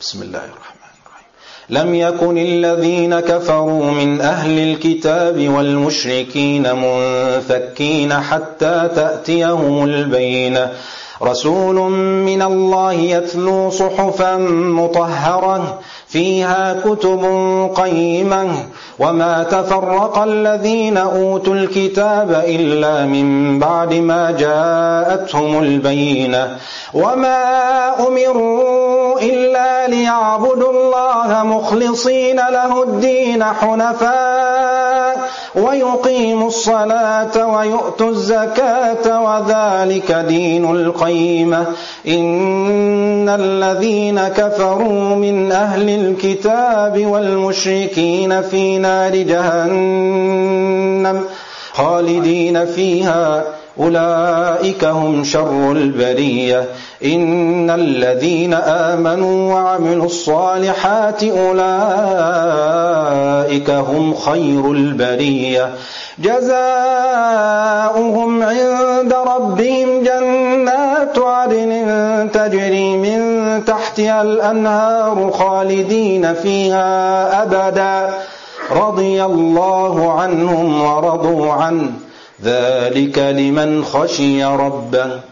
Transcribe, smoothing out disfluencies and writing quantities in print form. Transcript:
بسم الله الرحمن الرحيم. لم يكن الذين كفروا من أهل الكتاب والمشركين منفكين حتى تأتيهم البينة رسول من الله يتلو صحفا مطهرة فيها كتب قيمة وما تفرق الذين أوتوا الكتاب إلا من بعد ما جاءتهم البينة وما أمروا إلا ليعبدوا الله مخلصين له الدين حنفاء ويقيموا الصلاة ويؤتوا الزكاة وذلك دين القيمة إن الذين كفروا من أهل الكتاب والمشركين في نار جهنم خالدين فيها أولئك هم شر البرية إن الذين آمنوا وعملوا الصالحات أولئك هم خير البرية جزاؤهم عند ربهم جنات عدن تجري من تحتها الأنهار خالدين فيها أبدا رضي الله عنهم ورضوا عنه ذلك لمن خشي ربه